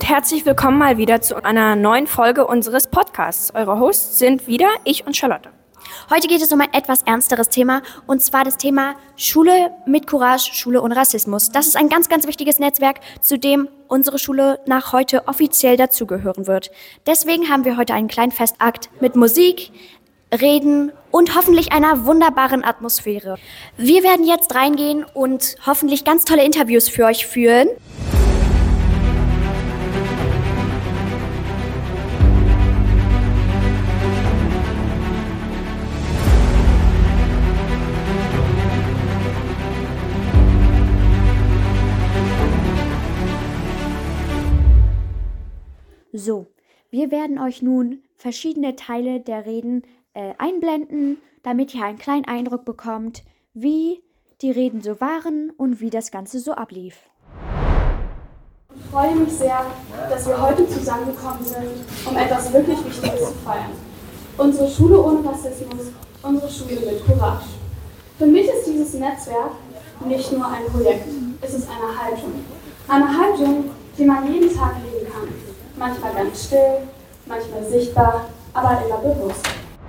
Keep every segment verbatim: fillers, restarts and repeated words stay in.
und herzlich willkommen mal wieder zu einer neuen Folge unseres Podcasts. Eure Hosts sind wieder ich und Charlotte. Heute geht es um ein etwas ernsteres Thema, und zwar das Thema Schule mit Courage, Schule ohne Rassismus. Das ist ein ganz, ganz wichtiges Netzwerk, zu dem unsere Schule nach heute offiziell dazugehören wird. Deswegen haben wir heute einen kleinen Festakt mit Musik, Reden und hoffentlich einer wunderbaren Atmosphäre. Wir werden jetzt reingehen und hoffentlich ganz tolle Interviews für euch führen. So, wir werden euch nun verschiedene Teile der Reden äh, einblenden, damit ihr einen kleinen Eindruck bekommt, wie die Reden so waren und wie das Ganze so ablief. Ich freue mich sehr, dass wir heute zusammengekommen sind, um etwas wirklich Wichtiges zu feiern. Unsere Schule ohne Rassismus, unsere Schule mit Courage. Für mich ist dieses Netzwerk nicht nur ein Projekt, es ist eine Haltung. Eine Haltung, die man jeden Tag leben kann. Manchmal ganz still, manchmal sichtbar, aber immer bewusst.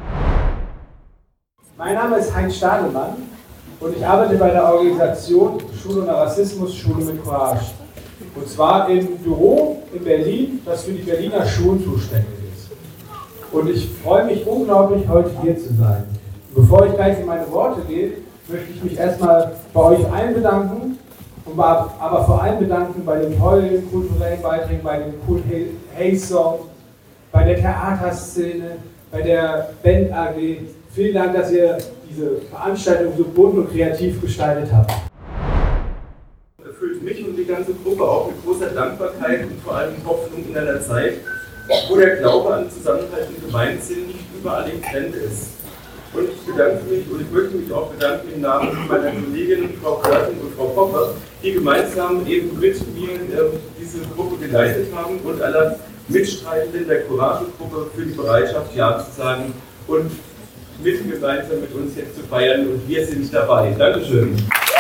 Mein Name ist Heinz Stadelmann und ich arbeite bei der Organisation Schule ohne Rassismus, Schule mit Courage. Und zwar im Büro in Berlin, das für die Berliner Schulen zuständig ist. Und ich freue mich unglaublich, heute hier zu sein. Und bevor ich gleich in meine Worte gehe, möchte ich mich erstmal bei euch allen bedanken, und aber vor allem bedanken bei den tollen kulturellen Beiträgen, bei dem coolen Hey-Song, bei der Theaterszene, bei der Band A G. Vielen Dank, dass ihr diese Veranstaltung so bunt und kreativ gestaltet habt. Erfüllt mich und die ganze Gruppe auch mit großer Dankbarkeit und vor allem Hoffnung in einer Zeit, wo der Glaube an Zusammenhalt und Gemeinsinn nicht überall im Trend ist. Und ich bedanke mich und ich möchte mich auch bedanken im Namen meiner Kolleginnen Frau Körting und Frau Popper, die gemeinsam eben mit mir äh, diese Gruppe geleitet haben, und aller Mitstreitenden der Courage-Gruppe für die Bereitschaft, Ja zu sagen und mit gemeinsam mit uns jetzt zu feiern, und wir sind dabei. Dankeschön.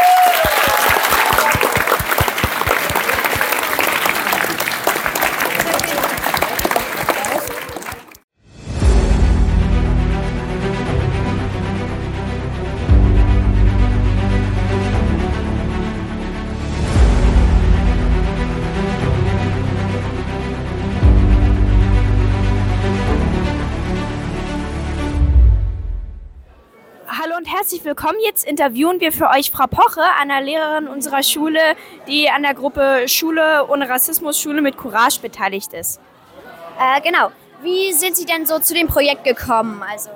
Hallo und herzlich willkommen. Jetzt interviewen wir für euch Frau Poche, einer Lehrerin unserer Schule, die an der Gruppe Schule ohne Rassismus, Schule mit Courage beteiligt ist. Äh, genau. Wie sind Sie denn so zu dem Projekt gekommen? Also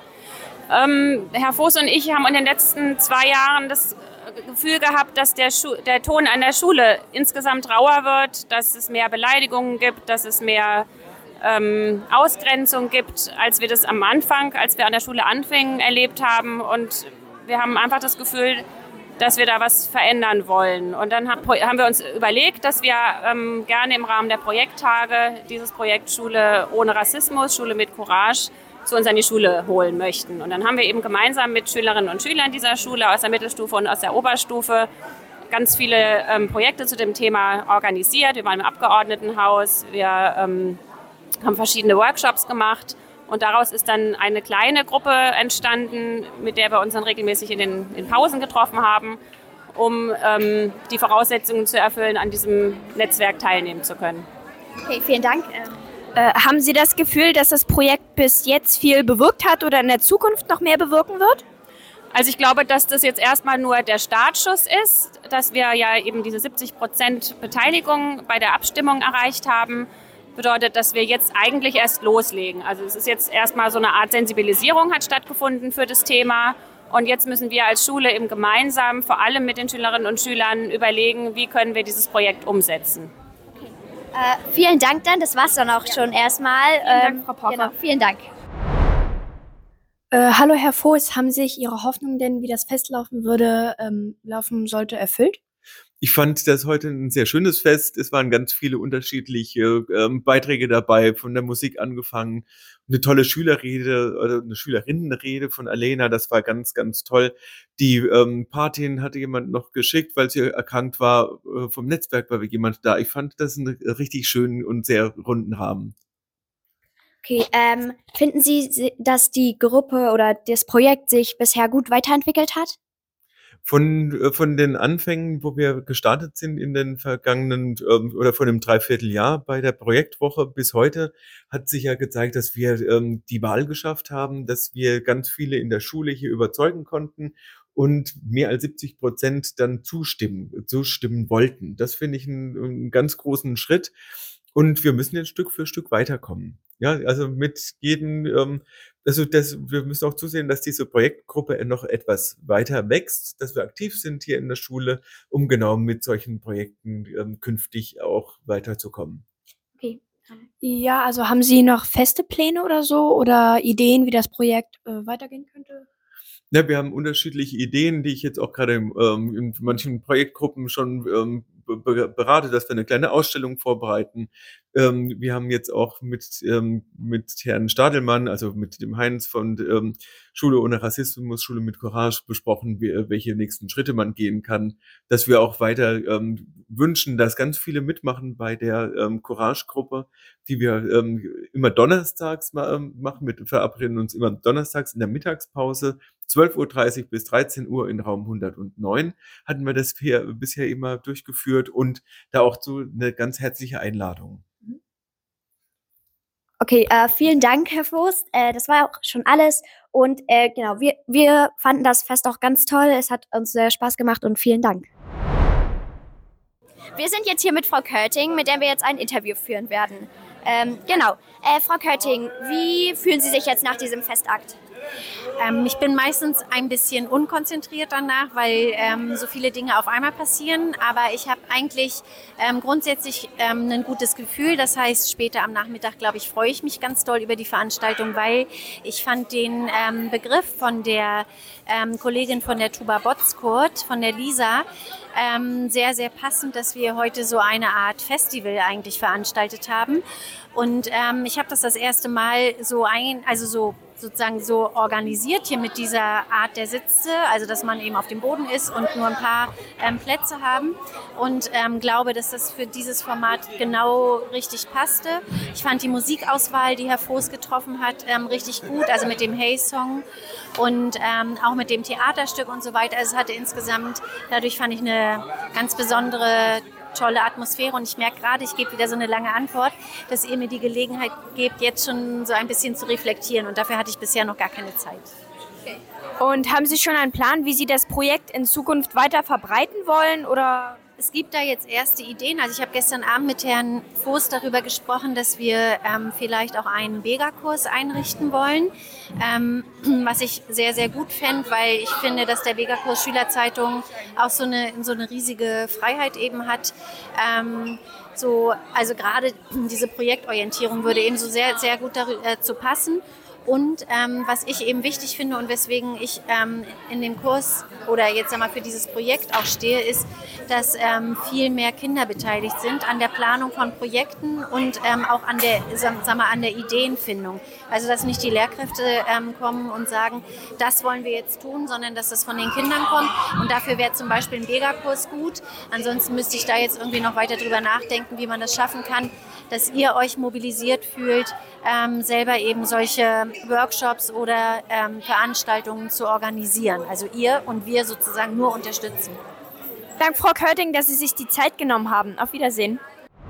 Ähm, Herr Voß und ich haben in den letzten zwei Jahren das Gefühl gehabt, dass der, Schu- der Ton an der Schule insgesamt rauer wird, dass es mehr Beleidigungen gibt, dass es mehr ähm, Ausgrenzung gibt, als wir das am Anfang, als wir an der Schule anfingen, erlebt haben. Und wir haben einfach das Gefühl, dass wir da was verändern wollen. Und dann haben wir uns überlegt, dass wir ähm, gerne im Rahmen der Projekttage dieses Projekt Schule ohne Rassismus, Schule mit Courage zu uns an die Schule holen möchten. Und dann haben wir eben gemeinsam mit Schülerinnen und Schülern dieser Schule aus der Mittelstufe und aus der Oberstufe ganz viele ähm, Projekte zu dem Thema organisiert. Wir waren im Abgeordnetenhaus, wir ähm, haben verschiedene Workshops gemacht, und daraus ist dann eine kleine Gruppe entstanden, mit der wir uns dann regelmäßig in den in Pausen getroffen haben, um ähm, die Voraussetzungen zu erfüllen, an diesem Netzwerk teilnehmen zu können. okay, vielen Dank. Äh, haben Sie das Gefühl, dass das Projekt bis jetzt viel bewirkt hat oder in der Zukunft noch mehr bewirken wird? Also ich glaube, dass das jetzt erstmal nur der Startschuss ist, dass wir ja eben diese siebzig Prozent Beteiligung bei der Abstimmung erreicht haben. Bedeutet, dass wir jetzt eigentlich erst loslegen. Also es ist jetzt erstmal so eine Art Sensibilisierung hat stattgefunden für das Thema. Und jetzt müssen wir als Schule eben gemeinsam, vor allem mit den Schülerinnen und Schülern, überlegen, wie können wir dieses Projekt umsetzen. Äh, vielen Dank dann, das war's dann auch schon erstmal. Vielen Dank, Frau Poche. Genau, vielen Dank. Äh, hallo Herr Voß, haben sich Ihre Hoffnungen denn, wie das Fest laufen würde, ähm, laufen sollte, erfüllt? Ich fand das heute ein sehr schönes Fest. Es waren ganz viele unterschiedliche ähm, Beiträge dabei, von der Musik angefangen. Eine tolle Schülerrede oder eine Schülerinnenrede von Alena, das war ganz, ganz toll. Die ähm, Patin hatte jemand noch geschickt, weil sie erkrankt war. Äh, vom Netzwerk war jemand da. Ich fand das einen richtig schönen und sehr runden Rahmen. Okay, ähm, finden Sie, dass die Gruppe oder das Projekt sich bisher gut weiterentwickelt hat? Von, äh, von den Anfängen, wo wir gestartet sind in den vergangenen ähm, oder vor einem Dreivierteljahr bei der Projektwoche bis heute, hat sich ja gezeigt, dass wir ähm, die Wahl geschafft haben, dass wir ganz viele in der Schule hier überzeugen konnten und mehr als siebzig Prozent dann zustimmen, zustimmen wollten. Das finde ich einen, einen ganz großen Schritt. Und wir müssen jetzt Stück für Stück weiterkommen. Ja, also mit jedem, ähm, also das, wir müssen auch zusehen, dass diese Projektgruppe noch etwas weiter wächst, dass wir aktiv sind hier in der Schule, um genau mit solchen Projekten ähm, künftig auch weiterzukommen. Okay. Ja, also haben Sie noch feste Pläne oder so oder Ideen, wie das Projekt äh, weitergehen könnte? Ja, wir haben unterschiedliche Ideen, die ich jetzt auch gerade ähm, in manchen Projektgruppen schon ähm, be berate, dass wir eine kleine Ausstellung vorbereiten. Ähm, wir haben jetzt auch mit, ähm, mit Herrn Stadelmann, also mit dem Heinz von ähm, Schule ohne Rassismus, Schule mit Courage besprochen, wie, welche nächsten Schritte man gehen kann, dass wir auch weiter ähm, wünschen, dass ganz viele mitmachen bei der ähm, Courage-Gruppe, die wir ähm, immer donnerstags ma ähm, machen, mit verabreden uns immer donnerstags in der Mittagspause, zwölf Uhr dreißig bis dreizehn Uhr in Raum hundertneun hatten wir das hier bisher immer durchgeführt und da auch so eine ganz herzliche Einladung. Okay, äh, vielen Dank, Herr Voß. Äh, das war auch schon alles. Und äh, genau, wir, wir fanden das Fest auch ganz toll. Es hat uns sehr Spaß gemacht und vielen Dank. Wir sind jetzt hier mit Frau Körting, mit der wir jetzt ein Interview führen werden. Ähm, genau. Äh, Frau Körting, wie fühlen Sie sich jetzt nach diesem Festakt? Ähm, ich bin meistens ein bisschen unkonzentriert danach, weil ähm, so viele Dinge auf einmal passieren. Aber ich habe eigentlich ähm, grundsätzlich ähm, ein gutes Gefühl. Das heißt, später am Nachmittag, glaube ich, freue ich mich ganz doll über die Veranstaltung, weil ich fand den ähm, Begriff von der ähm, Kollegin von der Tuba Botskurt, von der Lisa, ähm, sehr, sehr passend, dass wir heute so eine Art Festival eigentlich veranstaltet haben. Und ähm, ich habe das das erste Mal so ein, also so sozusagen so organisiert hier mit dieser Art der Sitze, also dass man eben auf dem Boden ist und nur ein paar ähm, Plätze haben und ähm, glaube, dass das für dieses Format genau richtig passte. Ich fand die Musikauswahl, die Herr Voß getroffen hat, ähm, richtig gut, also mit dem Hey-Song und ähm, auch mit dem Theaterstück und so weiter. Also es hatte insgesamt, dadurch fand ich eine ganz besondere tolle Atmosphäre und ich merke gerade, ich gebe wieder so eine lange Antwort, dass ihr mir die Gelegenheit gebt, jetzt schon so ein bisschen zu reflektieren und dafür hatte ich bisher noch gar keine Zeit. Okay. Und haben Sie schon einen Plan, wie Sie das Projekt in Zukunft weiter verbreiten wollen oder? Es gibt da jetzt erste Ideen. Also ich habe gestern Abend mit Herrn Voß darüber gesprochen, dass wir ähm, vielleicht auch einen Vega-Kurs einrichten wollen, ähm, was ich sehr, sehr gut fände, weil ich finde, dass der Vega-Kurs Schülerzeitung auch so eine, so eine riesige Freiheit eben hat. Ähm, so, also gerade diese Projektorientierung würde eben so sehr, sehr gut dazu passen. Und ähm, was ich eben wichtig finde und weswegen ich ähm, in dem Kurs oder jetzt einmal für dieses Projekt auch stehe, ist, dass ähm, viel mehr Kinder beteiligt sind an der Planung von Projekten und ähm, auch an der, sagen wir mal, an der Ideenfindung. Also dass nicht die Lehrkräfte ähm, kommen und sagen, das wollen wir jetzt tun, sondern dass das von den Kindern kommt. Und dafür wäre zum Beispiel ein Vega-Kurs gut. Ansonsten müsste ich da jetzt irgendwie noch weiter drüber nachdenken, wie man das schaffen kann, dass ihr euch mobilisiert fühlt, ähm, selber eben solche Workshops oder ähm, Veranstaltungen zu organisieren. Also ihr und wir sozusagen nur unterstützen. Dank Frau Körting, dass Sie sich die Zeit genommen haben. Auf Wiedersehen.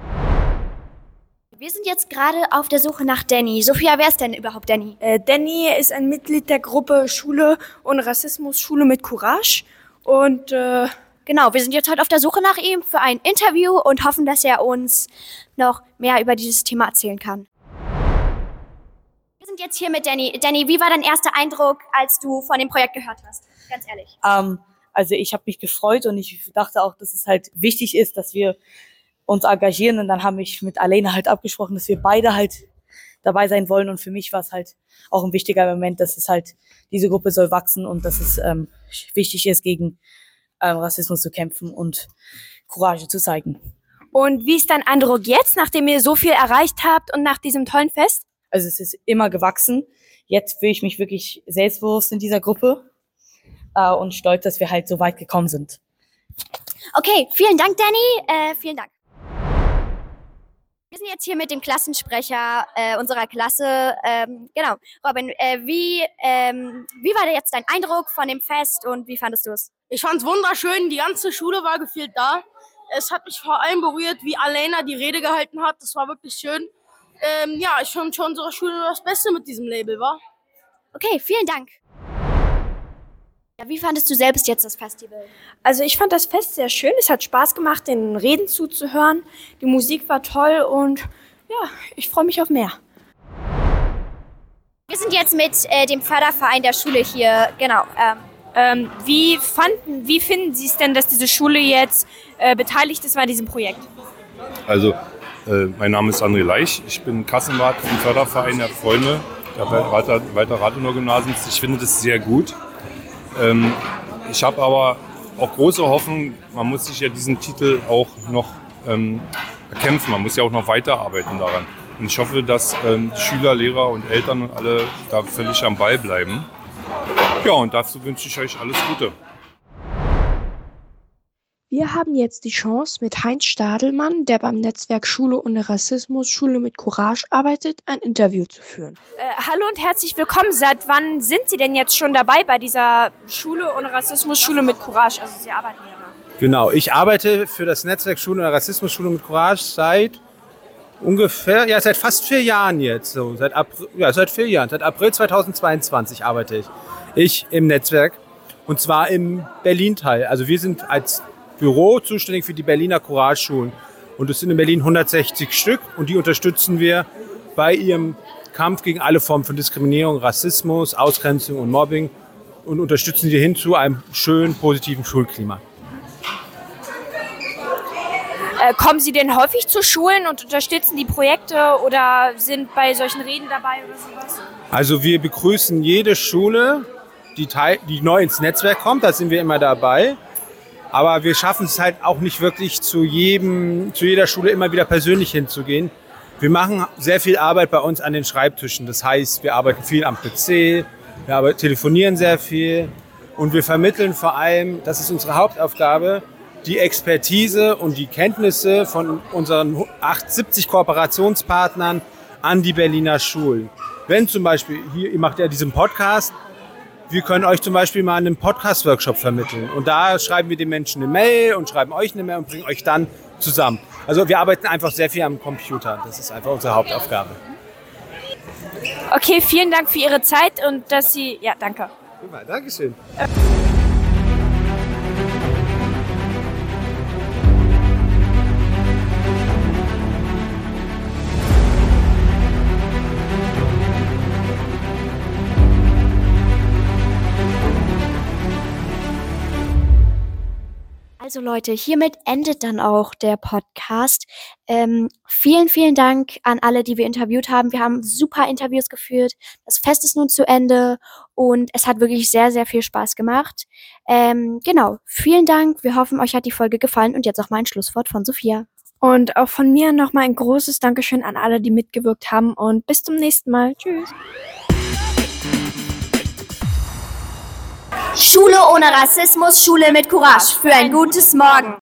Wir sind jetzt gerade auf der Suche nach Danny. Sophia, wer ist denn überhaupt Danny? Äh, Danny ist ein Mitglied der Gruppe Schule ohne Rassismus, Schule mit Courage. Und äh, genau, wir sind jetzt heute auf der Suche nach ihm für ein Interview und hoffen, dass er uns noch mehr über dieses Thema erzählen kann. Wir sind jetzt hier mit Danny. Danny, wie war dein erster Eindruck, als du von dem Projekt gehört hast? Ganz ehrlich. Ähm, also ich habe mich gefreut und ich dachte auch, dass es halt wichtig ist, dass wir uns engagieren. Und dann habe ich mit Alena halt abgesprochen, dass wir beide halt dabei sein wollen. Und für mich war es halt auch ein wichtiger Moment, dass es halt, diese Gruppe soll wachsen und dass es ähm, wichtig ist, gegen ähm, Rassismus zu kämpfen. Und Courage zu zeigen. Und wie ist dein Eindruck jetzt, nachdem ihr so viel erreicht habt und nach diesem tollen Fest? Also es ist immer gewachsen. Jetzt fühle ich mich wirklich selbstbewusst in dieser Gruppe äh, und stolz, dass wir halt so weit gekommen sind. Okay, vielen Dank, Danny. Äh, vielen Dank. Wir sind jetzt hier mit dem Klassensprecher äh, unserer Klasse. Ähm, genau, Robin, äh, wie, ähm, wie war jetzt dein Eindruck von dem Fest und wie fandest du es? Ich fand es wunderschön, die ganze Schule war gefühlt da. Es hat mich vor allem berührt, wie Alena die Rede gehalten hat. Das war wirklich schön. Ähm, ja, ich fand schon unsere Schule das Beste mit diesem Label, war. Okay, vielen Dank. Ja, wie fandest du selbst jetzt das Festival? Also ich fand das Fest sehr schön. Es hat Spaß gemacht, den Reden zuzuhören. Die Musik war toll und ja, ich freue mich auf mehr. Wir sind jetzt mit äh, dem Förderverein der Schule hier, genau. Ähm, ähm, wie, fanden, wie finden Sie es denn, dass diese Schule jetzt äh, beteiligt ist bei diesem Projekt? Also, äh, mein Name ist André Leich. Ich bin Kassenwart vom Förderverein der Freunde der Walter, Walter Rathenau Gymnasiums. Ich finde das sehr gut. Ähm, ich habe aber auch große Hoffnung, man muss sich ja diesen Titel auch noch ähm, erkämpfen, man muss ja auch noch weiterarbeiten daran. Und ich hoffe, dass ähm, die Schüler, Lehrer und Eltern und alle da völlig am Ball bleiben. Ja, und dazu wünsche ich euch alles Gute. Wir haben jetzt die Chance, mit Heinz Stadelmann, der beim Netzwerk Schule ohne Rassismus, Schule mit Courage arbeitet, ein Interview zu führen. Äh, hallo und herzlich willkommen. Seit wann sind Sie denn jetzt schon dabei bei dieser Schule ohne Rassismus, Schule mit Courage? Also Sie arbeiten ja da. Genau, ich arbeite für das Netzwerk Schule ohne Rassismus, Schule mit Courage seit ungefähr, ja seit fast vier Jahren jetzt. So, seit April, ja, seit vier Jahren, seit April zweitausendzweiundzwanzig arbeite ich. Ich im Netzwerk und zwar im Berlin-Teil. Also wir sind als Büro zuständig für die Berliner Courage-Schulen. Und es sind in Berlin hundertsechzig Stück und die unterstützen wir bei ihrem Kampf gegen alle Formen von Diskriminierung, Rassismus, Ausgrenzung und Mobbing und unterstützen sie hin zu einem schönen, positiven Schulklima. Äh, kommen Sie denn häufig zu Schulen und unterstützen die Projekte oder sind bei solchen Reden dabei oder sowas? Also wir begrüßen jede Schule, die, teil, die neu ins Netzwerk kommt, da sind wir immer dabei. Aber wir schaffen es halt auch nicht wirklich zu jedem, zu jeder Schule immer wieder persönlich hinzugehen. Wir machen sehr viel Arbeit bei uns an den Schreibtischen. Das heißt, wir arbeiten viel am P C, wir arbeiten, telefonieren sehr viel und wir vermitteln vor allem, das ist unsere Hauptaufgabe, die Expertise und die Kenntnisse von unseren achtundsiebzig Kooperationspartnern an die Berliner Schulen. Wenn zum Beispiel, hier, ihr macht ja diesen Podcast, wir können euch zum Beispiel mal einen Podcast-Workshop vermitteln. Und da schreiben wir den Menschen eine Mail und schreiben euch eine Mail und bringen euch dann zusammen. Also wir arbeiten einfach sehr viel am Computer. Das ist einfach unsere Hauptaufgabe. Okay, vielen Dank für Ihre Zeit und dass Sie... Ja, danke. Super, Dankeschön. Also Leute, hiermit endet dann auch der Podcast. Ähm, vielen, vielen Dank an alle, die wir interviewt haben. Wir haben super Interviews geführt. Das Fest ist nun zu Ende und es hat wirklich sehr, sehr viel Spaß gemacht. Ähm, genau, vielen Dank. Wir hoffen, euch hat die Folge gefallen und jetzt auch mal ein Schlusswort von Sophia. Und auch von mir nochmal ein großes Dankeschön an alle, die mitgewirkt haben und bis zum nächsten Mal. Tschüss. Schule ohne Rassismus, Schule mit Courage für ein gutes Morgen.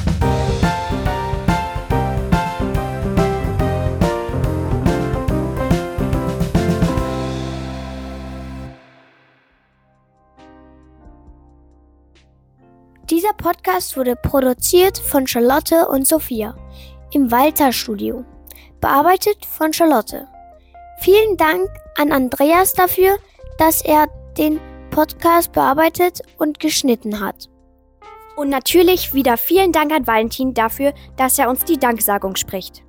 Dieser Podcast wurde produziert von Charlotte und Sophia im Walter Studio. Bearbeitet von Charlotte. Vielen Dank an Andreas dafür, dass er den Podcast bearbeitet und geschnitten hat. Und natürlich wieder vielen Dank an Valentin dafür, dass er uns die Danksagung spricht.